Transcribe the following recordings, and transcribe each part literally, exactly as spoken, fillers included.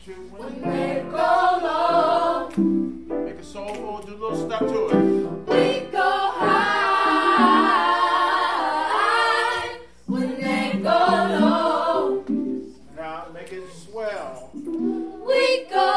When they go low. Make it soulful, do a little step to it. We go high. When they go low. Now make it swell. We go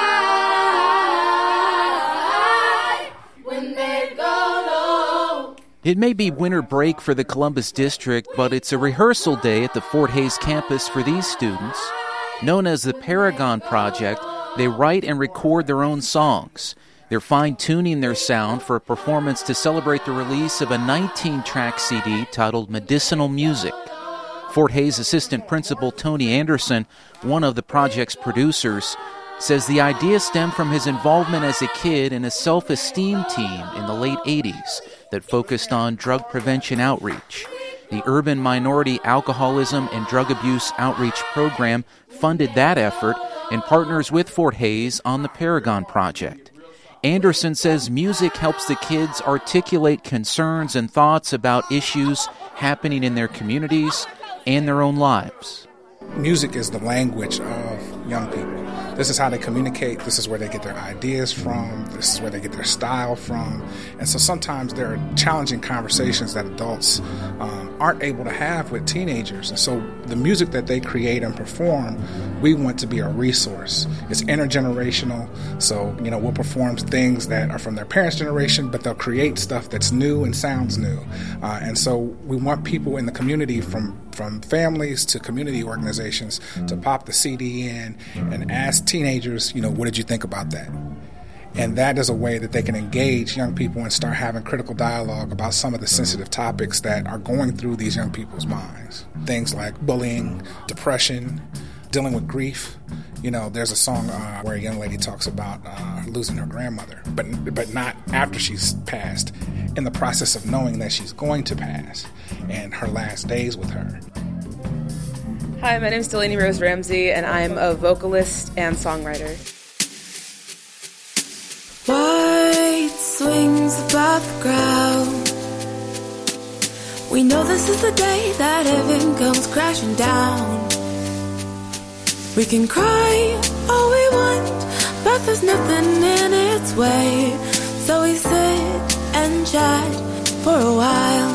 high. When they go low. It may be winter break for the Columbus District, but it's a rehearsal day at the Fort Hays campus for these students. Known as the Paragon Project, they write and record their own songs. They're fine-tuning their sound for a performance to celebrate the release of a nineteen-track C D titled Medicinal Music. Fort Hays assistant principal Tony Anderson, one of the project's producers, says the idea stemmed from his involvement as a kid in a self-esteem team in the late eighties that focused on drug prevention outreach. The Urban Minority Alcoholism and Drug Abuse Outreach Program funded that effort and partners with Fort Hays on the Paragon Project. Anderson says music helps the kids articulate concerns and thoughts about issues happening in their communities and their own lives. Music is the language of young people. This is how they communicate. This is where they get their ideas from. This is where they get their style from. And so sometimes there are challenging conversations that adults um, aren't able to have with teenagers. And so the music that they create and perform, we want to be a resource. It's intergenerational. So, you know, we'll perform things that are from their parents' generation, but they'll create stuff that's new and sounds new. Uh, and so we want people in the community, from, from families to community organizations, to pop the C D in and ask teenagers, you know, what did you think about that? And that is a way that they can engage young people and start having critical dialogue about some of the sensitive topics that are going through these young people's minds. Things like bullying, depression, dealing with grief. You know, there's a song uh, where a young lady talks about uh, losing her grandmother, but but not after she's passed, in the process of knowing that she's going to pass and her last days with her. Hi, my name is Delaney Rose Ramsey, and I'm a vocalist and songwriter. White swings above the ground. We know this is the day that heaven comes crashing down. We can cry all we want, but there's nothing in its way. So we sit and chat for a while.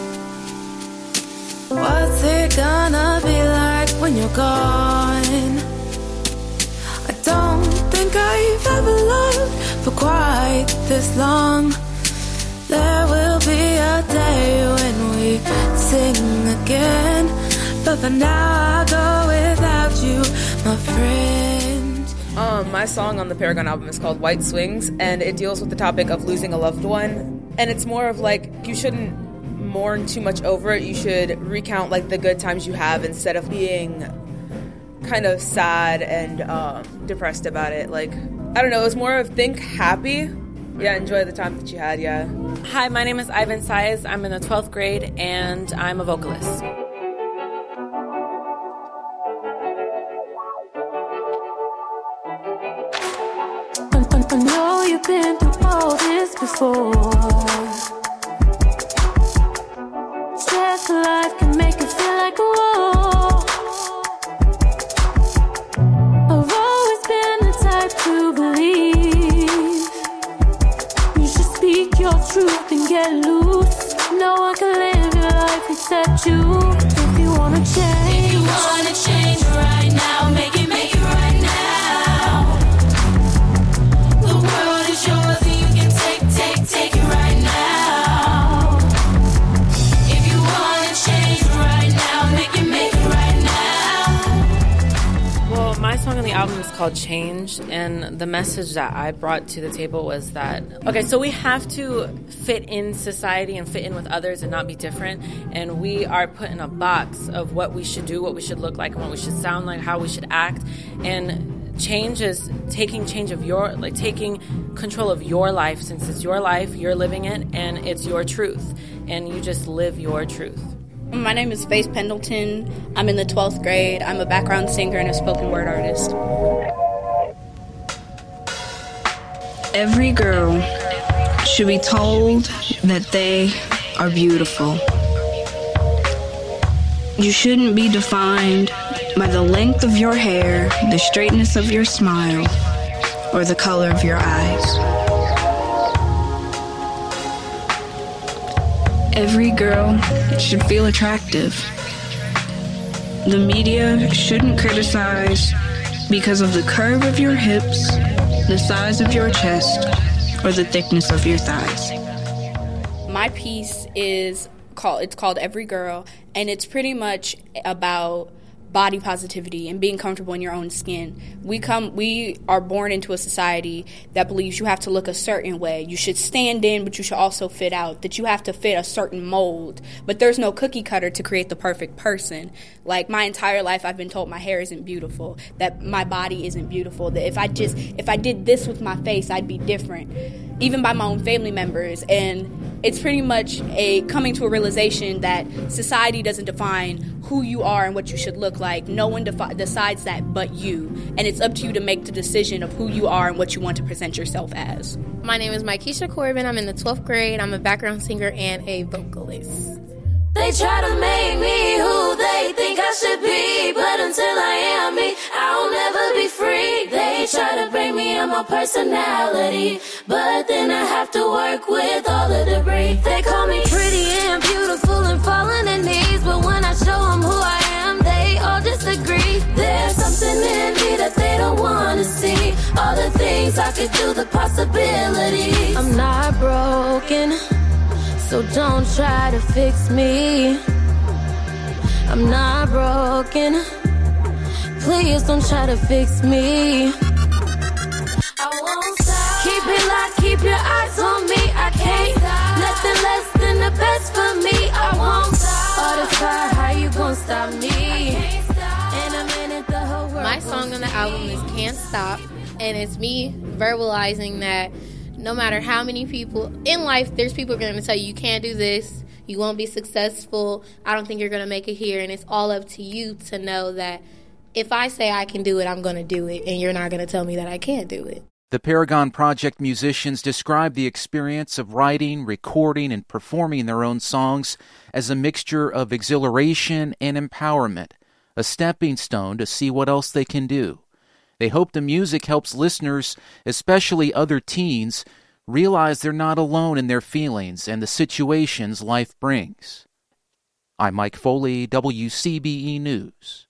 What's it gonna be like when you're gone? I don't think I've ever loved for quite this long. There will be a day when we sing again, but for now I'll go without you, my friend. Um, my song on the Paragon album is called White Swings, and it deals with the topic of losing a loved one. And it's more of like, you shouldn't mourn too much over it. You should recount like the good times you have instead of being kind of sad and um, depressed about it. Like, I don't know, it's more of think happy. Yeah, enjoy the time that you had, yeah. Hi, my name is Ivan Size. I'm in the twelfth grade, and I'm a vocalist. I know you've been through all this before. Stress life can make you feel like a wall. I've always been the type to believe you should speak your truth and get loose. No one can live your life except you. If you wanna change, if you wanna change right now, make it, make it right now. The world is yours and you can take, take, take it right now. If you wanna change right now, make it, make it right now. Well, my song on the album is called Change, and the message that I brought to the table was that, okay, so we have to fit in society and fit in with others and not be different, and we are put in a box of what we should do, what we should look like, and what we should sound like, how we should act, and change is taking change of your, like taking control of your life, since it's your life, you're living it, and it's your truth, and you just live your truth. My name is Faith Pendleton. I'm in the twelfth grade. I'm a background singer and a spoken word artist. Every girl should be told that they are beautiful. You shouldn't be defined by the length of your hair, the straightness of your smile, or the color of your eyes. Every girl should feel attractive. The media shouldn't criticize because of the curve of your hips, the size of your chest, or the thickness of your thighs. My piece is called, it's called Every Girl, and it's pretty much about body positivity and being comfortable in your own skin. We come, we are born into a society that believes you have to look a certain way. You should stand in, but you should also fit out. That you have to fit a certain mold. But there's no cookie cutter to create the perfect person. Like, my entire life, I've been told my hair isn't beautiful, that my body isn't beautiful, that if I just, if I did this with my face, I'd be different. Even by my own family members. And it's pretty much a coming to a realization that society doesn't define who you are and what you should look like. No one defi- decides that but you. And it's up to you to make the decision of who you are and what you want to present yourself as. My name is Mykesha Corbin. I'm in the twelfth grade. I'm a background singer and a vocalist. They try to make me who they think I should be, but until I am me, I'll never be free. They try to bring me on my personality, but then I have to work with all the debris. They call me pretty and beautiful and fall on their knees, but when I show them who I am, they all disagree. There's something in me that they don't want to see, all the things I could do, the possibilities. I'm not broken, so don't try to fix me. I'm not broken. Please don't try to fix me. I won't stop. Keep it locked, keep your eyes on me. I can't stop. Nothing less than the best for me. I won't stop. All this fire, how you gonna stop me? In a minute, the whole world. My song on the album is Can't Stop, and it's me verbalizing that no matter how many people in life, there's people who are going to tell you you can't do this, you won't be successful, I don't think you're going to make it here, and it's all up to you to know that if I say I can do it, I'm going to do it, and you're not going to tell me that I can't do it. The Paragon Project musicians describe the experience of writing, recording, and performing their own songs as a mixture of exhilaration and empowerment, a stepping stone to see what else they can do. They hope the music helps listeners, especially other teens, realize they're not alone in their feelings and the situations life brings. I'm Mike Foley, W C B E News.